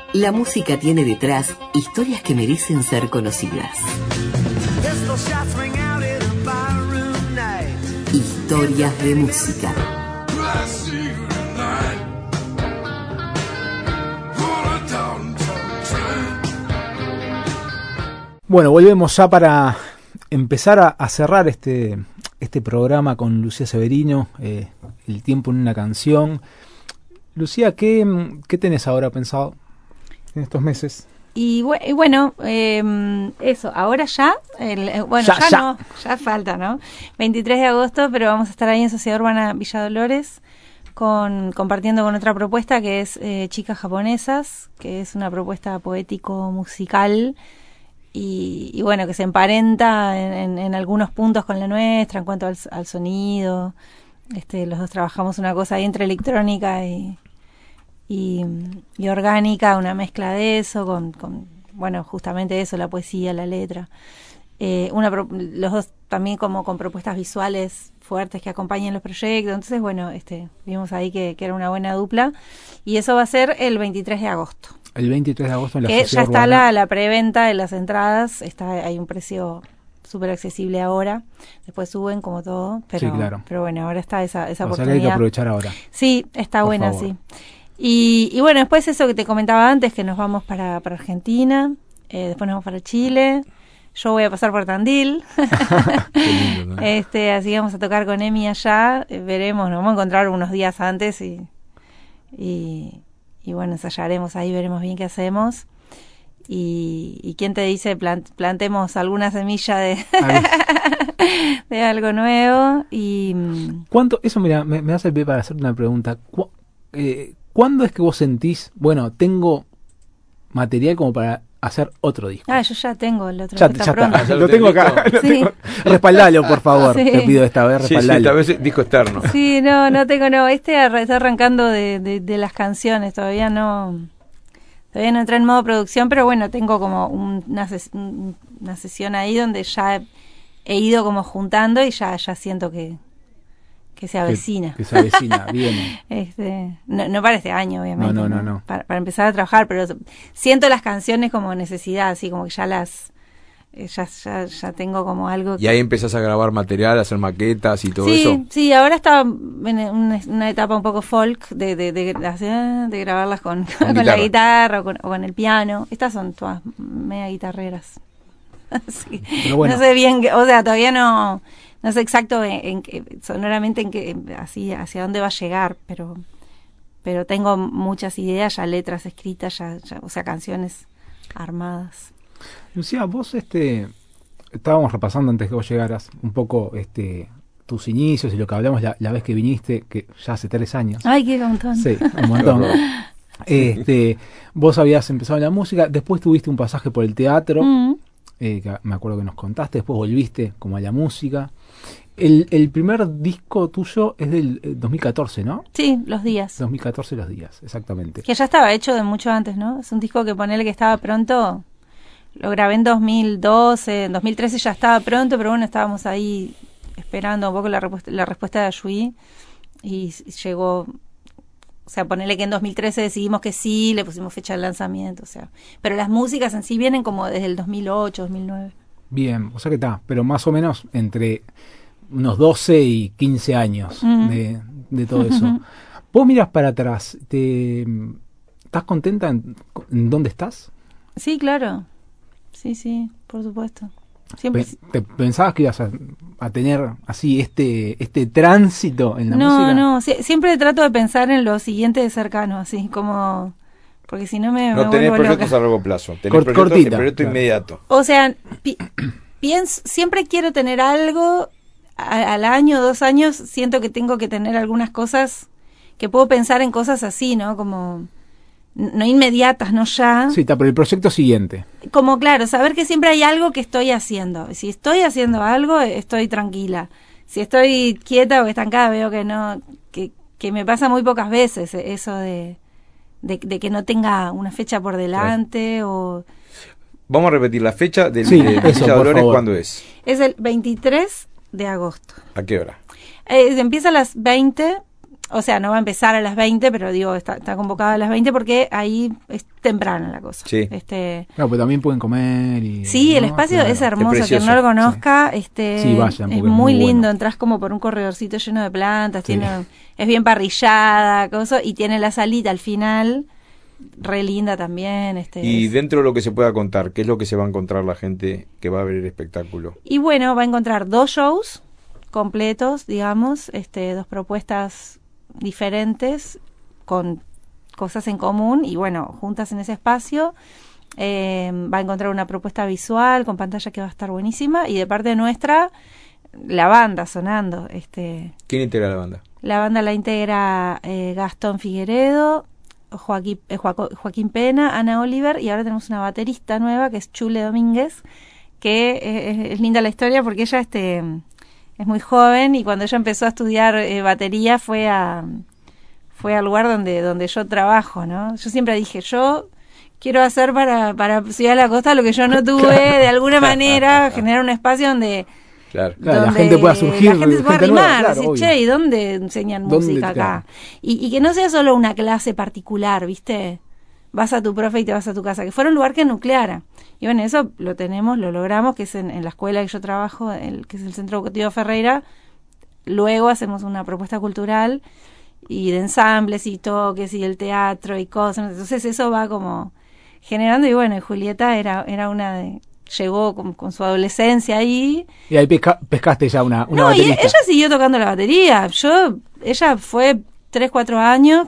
La música tiene detrás historias que merecen ser conocidas. Historias de música. Bueno, volvemos ya para empezar a cerrar este programa con Lucía Severino, El tiempo en una canción. Lucía, ¿qué tenés ahora pensado en estos meses? Y bueno, eso, ahora ya, no, ya falta, ¿no? 23 de agosto, pero vamos a estar ahí en Sociedad Urbana Villa Dolores compartiendo con otra propuesta que es Chicas Japonesas, que es una propuesta poético-musical y bueno, que se emparenta en algunos puntos con la nuestra en cuanto al sonido. Los dos trabajamos una cosa ahí entre electrónica y orgánica, una mezcla de eso con bueno, justamente eso, la poesía, la letra. Los dos también como con propuestas visuales fuertes que acompañen los proyectos. Entonces, bueno, vimos ahí que era una buena dupla. Y eso va a ser el 23 de agosto. El 23 de agosto en la que Sociedad ya está Urbana. la preventa de las entradas. Hay un precio súper accesible ahora. Después suben como todo. Pero, sí, claro. Pero bueno, ahora está esa oportunidad. O sea que hay que aprovechar ahora. Sí, está Por buena, favor. sí. Y bueno, después eso que te comentaba antes, que nos vamos para Argentina, después nos vamos para Chile, yo voy a pasar por Tandil, Qué lindo, ¿no? así que vamos a tocar con Emi allá, veremos, nos vamos a encontrar unos días antes y bueno, ensayaremos ahí, veremos bien qué hacemos. Y quién te dice, plantemos alguna semilla de algo nuevo. ¿Cuánto? Eso, mira, me hace pie para hacerte una pregunta. ¿Cuándo es que vos sentís, bueno, tengo material como para hacer otro disco? Yo ya tengo el otro. Ya está pronto. está, lo tengo acá. Sí. Respaldalo, por favor. Sí. Te pido esta vez, respaldalo. Sí, esta vez disco externo. Sí, no tengo, está arrancando de las canciones, todavía no entré en modo producción, pero bueno, tengo como una sesión ahí donde ya he ido como juntando y ya siento que se avecina. Que se avecina, viene. No para este año, obviamente. No. Para empezar a trabajar, pero siento las canciones como necesidad, así como que ya ya tengo como algo. Y ahí empezás a grabar material, a hacer maquetas y todo eso. Sí, ahora estaba en una etapa un poco folk de grabarlas con la guitarra o con el piano. Estas son todas mega guitarreras. Así, bueno. No sé bien, o sea, todavía no sé exacto sonoramente hacia dónde va a llegar, pero tengo muchas ideas, ya letras escritas, ya, o sea, canciones armadas. Lucía, vos estábamos repasando antes que vos llegaras un poco tus inicios y lo que hablamos la vez que viniste, que ya hace 3 años. Ay, qué montón. Sí, un montón. Vos habías empezado en la música, después tuviste un pasaje por el teatro, que me acuerdo que nos contaste, después volviste como a la música. El primer disco tuyo es del 2014, ¿no? Sí, Los Días. 2014, Los Días, exactamente. Que ya estaba hecho de mucho antes, ¿no? Es un disco que ponele que estaba pronto. Lo grabé en 2012, en 2013 ya estaba pronto, pero bueno, estábamos ahí esperando un poco la respuesta de Ayuí y llegó, o sea, ponele que en 2013 decidimos que sí, le pusimos fecha de lanzamiento, o sea, pero las músicas en sí vienen como desde el 2008, 2009. Bien, o sea que está, pero más o menos entre unos 12 y 15 años de todo eso. Vos miras para atrás, ¿estás contenta en dónde estás? Sí, claro. Sí, por supuesto. Siempre. ¿Te pensabas que ibas a tener así este tránsito en la música? No, siempre trato de pensar en lo siguiente de cercano, así como, porque si no me no tenés vuelvo proyectos loca. a largo plazo, tenés Cortita, proyecto claro. inmediato. O sea, siempre quiero tener algo al año, 2 años, siento que tengo que tener algunas cosas, que puedo pensar en cosas así, ¿no? Como no inmediatas, no ya. Sí, está, pero el proyecto siguiente. Como claro, saber que siempre hay algo que estoy haciendo. Si estoy haciendo algo, estoy tranquila. Si estoy quieta o estancada, veo que no, que me pasa muy pocas veces eso de que no tenga una fecha por delante. Claro. O vamos a repetir la fecha de Villa Dolores, ¿cuándo es? Es el 23 de agosto. ¿A qué hora? Empieza a las 20 O sea, no va a empezar a las 20, pero digo, está convocada a las 20 porque ahí es temprana la cosa. Sí. Claro, pues también pueden comer y... Sí, el espacio es hermoso, quien no lo conozca, sí, vayan, es muy lindo, bueno. Entrás como por un corredorcito lleno de plantas, es bien parrillada, y tiene la salita al final, re linda también. Y dentro de lo que se pueda contar, ¿qué es lo que se va a encontrar la gente que va a ver el espectáculo? Y bueno, va a encontrar 2 shows completos, digamos, 2 propuestas diferentes con cosas en común y bueno, juntas en ese espacio. Va a encontrar una propuesta visual con pantalla que va a estar buenísima y de parte nuestra la banda sonando. ¿Quién integra la banda? La banda la integra Gastón Figueredo, Joaquín Pena, Ana Oliver y ahora tenemos una baterista nueva que es Chule Domínguez, que es linda la historia porque ella es muy joven y cuando ella empezó a estudiar batería fue al lugar donde yo trabajo, ¿no? Yo siempre dije, yo quiero hacer para Ciudad de la Costa lo que yo no tuve, de alguna manera, generar un espacio donde la gente pueda surgir, la gente se pueda arrimar, claro, decir, che, ¿y dónde enseñan música acá? Y que no sea solo una clase particular, ¿viste? Vas a tu profe y te vas a tu casa, que fuera un lugar que nucleara. Y bueno, eso lo logramos, que es en la escuela que yo trabajo, que es el Centro Educativo Ferreira. Luego hacemos una propuesta cultural y de ensambles y toques y el teatro y cosas. Entonces eso va como generando, y bueno, y Julieta era una de... Llegó con su adolescencia ahí. Y ahí pescaste ya una no, baterista. Y ella siguió tocando la batería. Ella fue 3-4 años,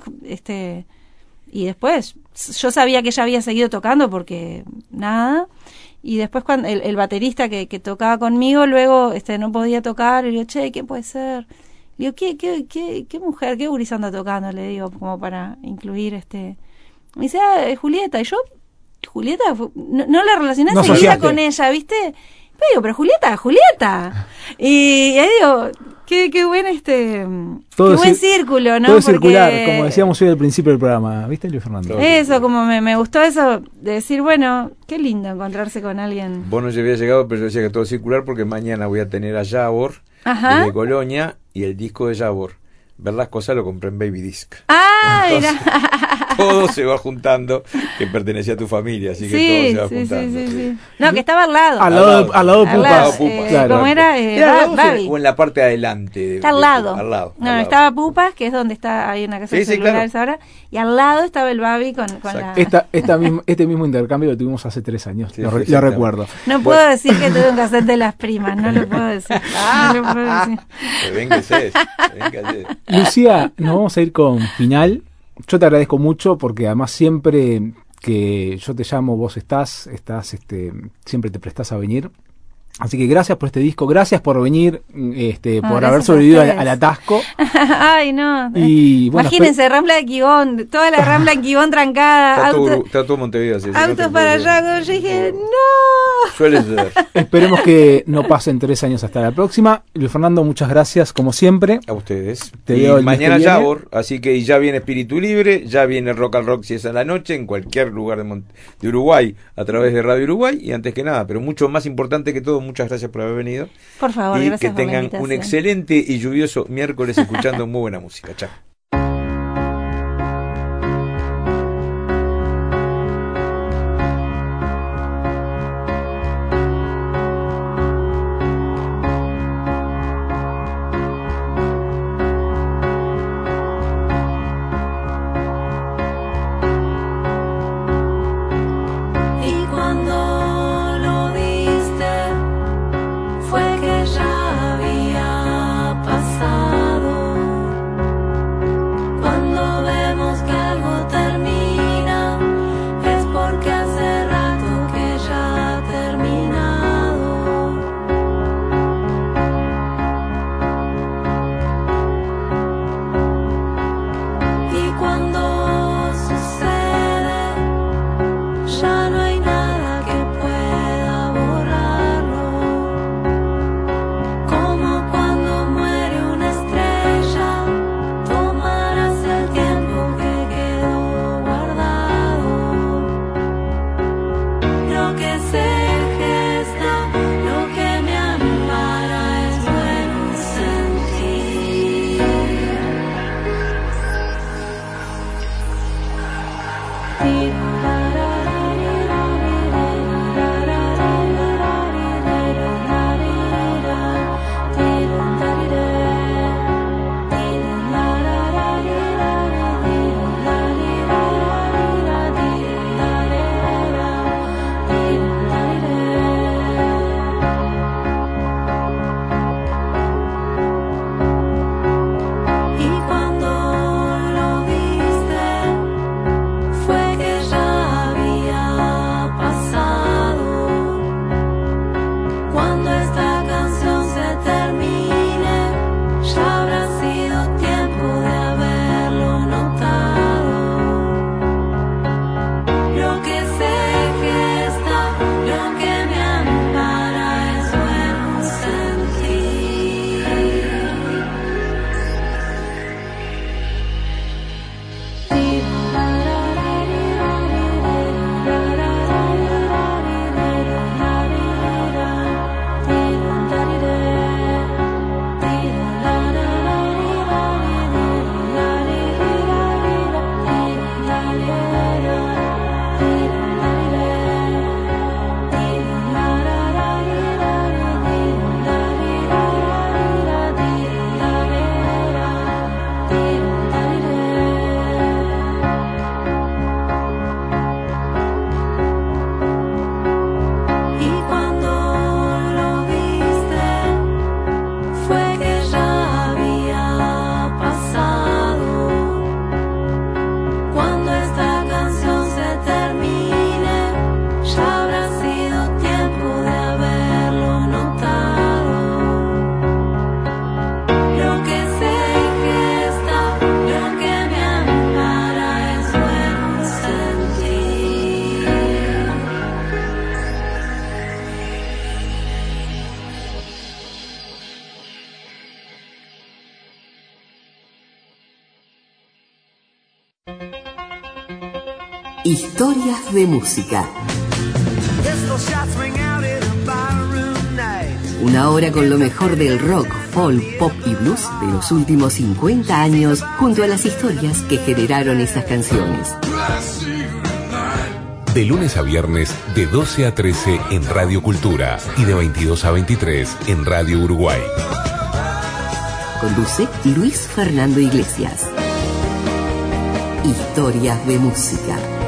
y después yo sabía que ella había seguido tocando porque nada, y después cuando el baterista que tocaba conmigo luego no podía tocar, y le digo, che, ¿quién puede ser? Le digo, ¿qué mujer, qué gurisa anda tocando? Le digo, como para incluir Me dice, Julieta, y yo Julieta no la relacioné enseguida con ella, ¿viste? Pero Julieta. Y ahí digo, qué buen qué buen círculo, ¿no? Todo es circular, como decíamos hoy al principio del programa, ¿viste, Luis Fernando? Eso, como me gustó eso de decir, bueno, qué lindo encontrarse con alguien. Vos no ya había llegado, pero yo decía que todo es circular porque mañana voy a tener a Yavor de Colonia y el disco de Yavor. Ver las cosas lo compré en Baby Disc. Mira. Todo se va juntando, que pertenecía a tu familia, así que todo se va juntando. Sí. No, que estaba al lado. Al lado de Pupas. Claro. ¿Cómo era? Babi. O en la parte de adelante. Está al lado. No, estaba Pupas, que es donde hay una casa de celulares ahora, y al lado estaba el Babi con la... Este mismo intercambio lo tuvimos hace 3 años, lo recuerdo. No puedo decir que tuve un cassette de Las Primas, no lo puedo decir. No lo puedo decir. Véngase. Lucía, nos vamos a ir con final. Yo te agradezco mucho porque además siempre que yo te llamo, vos estás siempre te prestás a venir. Así que gracias por este disco, gracias por venir, por haber sobrevivido al atasco. Ay, no. Y, bueno, imagínense, Rambla de Quibón, toda la Rambla de Quibón trancada. Está todo Montevideo así. Autos para allá, yo dije, no. Suele ser. Esperemos que no pasen 3 años hasta la próxima. Luis Fernando, muchas gracias, como siempre. A ustedes. Te veo el mañana Yavor, así que ya viene Espíritu Libre, ya viene Rock al Rock si es a la noche, en cualquier lugar de Uruguay, a través de Radio Uruguay, y antes que nada, pero mucho más importante que todo, muchas gracias por haber venido. Por favor, y gracias que tengan por la un excelente y lluvioso miércoles escuchando muy buena música. Chao. Historias de música. Una hora con lo mejor del rock, folk, pop y blues de los últimos 50 años, junto a las historias que generaron esas canciones. De lunes a viernes, de 12 a 13 en Radio Cultura y de 22 a 23 en Radio Uruguay. Conduce Luis Fernando Iglesias. Historias de música.